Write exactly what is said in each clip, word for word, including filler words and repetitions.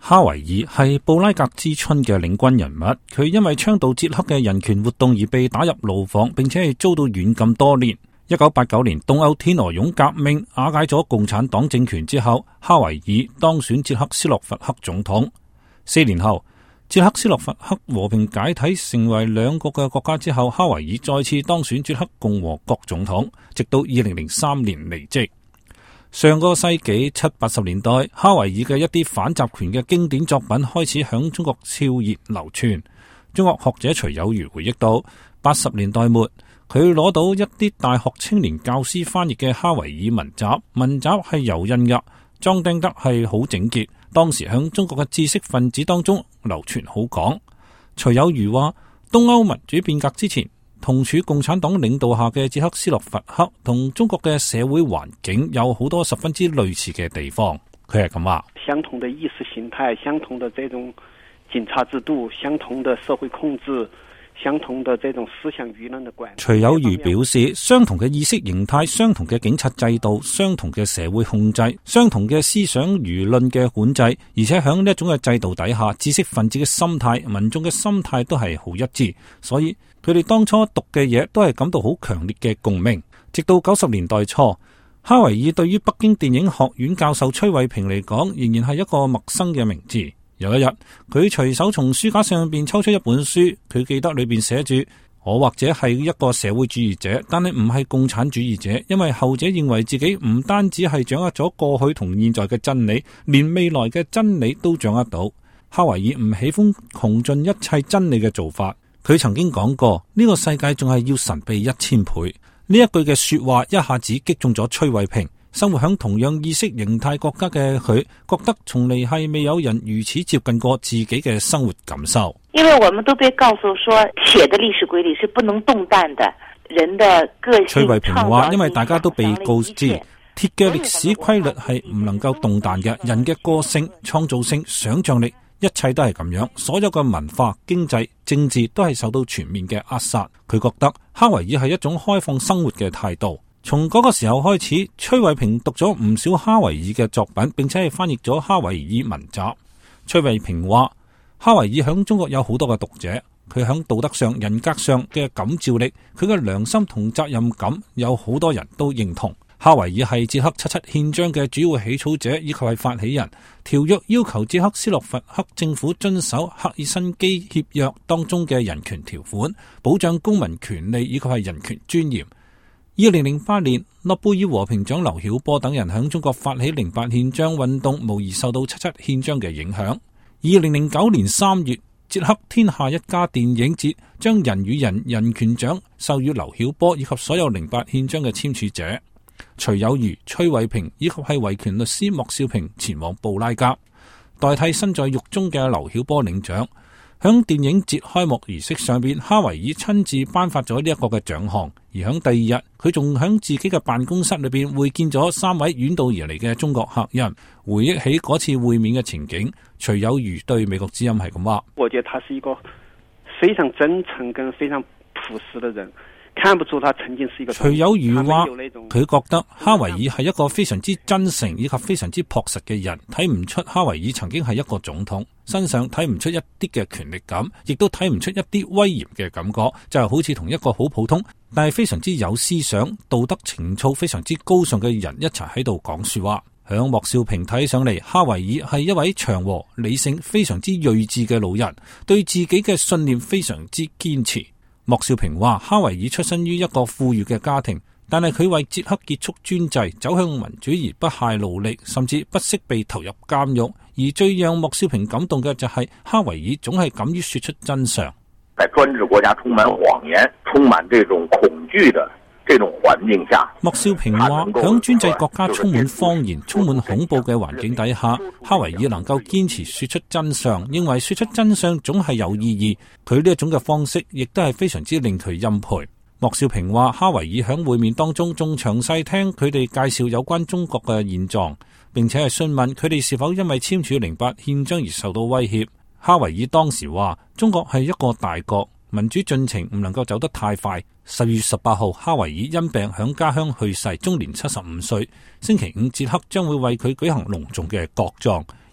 哈維爾係布拉格之春嘅領軍人物，佢因為倡導捷克嘅人權活動而被打入牢房，並且係遭到軟禁多年。一九八九年東歐天鵝絨革命瓦解咗共產黨政權之後，哈維爾當選捷克斯洛伐克總統。四年後，捷克斯洛伐克和平解體成為兩國嘅國家之後，哈維爾再次當選捷克共和國總統，直到二零零三年離職。上個世紀七八十年代，哈維爾嘅一啲反集權嘅經典作品開始響中國超熱流傳。中國學者徐有餘回憶到，八十年代末，佢攞到一啲大學青年教師翻譯嘅哈維爾文集，文集係油印嘅，裝訂得係好整潔，當時響中國嘅知識分子當中流傳好廣。徐有餘話，東歐民主變革之前，同處共產黨領導下嘅捷克斯洛伐克同中國嘅社會環境有好多十分之類似嘅地方。佢係咁話， 相同的意識形態，相同的這種警察制度，相同的社會控制，相同的這種思想輿論的管理。 徐有餘表示，相同嘅意識形態，相同嘅警察制度，相同嘅社會控制，相同嘅思想輿論嘅管制，而且響呢一種嘅制度底下，知識分子嘅心態、民眾嘅心態都係好一致，所以佢哋當初讀嘅嘢都係感到好強烈嘅共鳴。直到九十年代初，哈維爾對於北京電影學院教授崔慧平嚟講，仍然係一個陌生嘅名字。有一日，佢隨手從書架上邊抽出一本書，佢記得裏邊寫住，我或者係一個社會主義者，但係唔係共產主義者，因為後者認為自己唔單止係掌握咗過去同現在嘅真理，連未來嘅真理都掌握到。哈維爾唔喜歡窮盡一切真理嘅做法。佢曾經講過，呢個世界仲係要神秘一千倍。呢一句嘅說話一下子擊中咗崔慧平。生活響同樣意識形態國家嘅佢，覺得從嚟係未有人如此接近過自己嘅生活感受。 因為我們都被告訴說，鐵的歷史規律是不能動盪的，人的個性。 崔慧平話，因為大家都被告知，鐵嘅歷史規律係唔能夠動盪嘅，人嘅個性、創造性、想象力，一切都係咁樣，所有嘅文化、經濟、政治都係受到全面嘅壓殺。佢覺得哈維爾係一種開放生活嘅態度。從嗰個時候開始，崔慧平讀咗唔少哈維爾嘅作品，並且係翻譯咗哈維爾文集。崔慧平話，哈維爾響中國有好多嘅讀者，佢響道德上、人格上嘅感召力，佢嘅良心同責任感，有好多人都認同。哈維爾係捷克七七憲章嘅主要起草者，以及係發起人。條約要求捷克斯洛伐克政府遵守赫爾辛基協約當中嘅人權條款，保障公民權利以及係人權尊嚴。二零零八年，諾貝爾和平獎劉曉波等人響中國發起零八憲章運動，無疑受到七七憲章嘅影響。二零零九年三月，捷克天下一家電影節將人與人人權獎授予劉曉波以及所有零八憲章嘅簽署者。徐有餘、崔慧平以及係維權律師莫少平前往布拉格，代替身在獄中嘅劉曉波領獎。響電影節開幕儀式上邊，哈維爾親自頒發咗呢一個嘅獎項，而響第二日，佢仲響自己嘅辦公室裏邊會見咗三位遠道而嚟嘅中國客人，回憶起嗰次會面嘅情景。徐有餘對美國之音係咁話： 我覺得他是一個非常真誠跟非常樸實的人。看不出他曾經是一個。 徐有餘話，佢覺得哈維爾係一個非常之真誠以及非常之樸實嘅人，睇唔出哈維爾曾經係一個總統，身上睇唔出一啲嘅權力感，亦都睇唔出一啲威嚴嘅感覺，就係好似同一個好普通但係非常之有思想、道德情操非常之高尚嘅人一齊喺度講說話。響莫少平睇上嚟，哈維爾係一位祥和、理性、非常之睿智嘅老人，對自己嘅信念非常之堅持。莫少平話，哈維爾出身於一個富裕嘅家庭，但係佢為捷克結束專制，走向民主而不懈努力，甚至不惜被投入監獄。而最讓莫少平感動嘅就係哈維爾總係敢於說出真相。 在專制國家充滿謊言、充滿這種恐懼的這種環境下， 莫少平話，響專制國家充滿謊言、充滿恐怖嘅環境底下，哈維爾能夠堅持說出真相，認為說出真相總係有意義。佢呢一種嘅方式，亦都係非常之令佢欽佩。莫少平話，哈維爾響會面當中仲詳細聽佢哋介紹有關中國嘅現狀，並且係詢問佢哋是否因為簽署零八憲章而受到威脅。哈維爾當時話，中國係一個大國，民主進程唔能夠走得太快。十月十八號，哈維爾因病響家鄉去世，終年七十五歲。星期五，捷克將會為佢舉行隆重嘅國葬。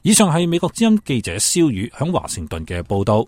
以上係美國之音記者蕭宇響華盛頓嘅報道。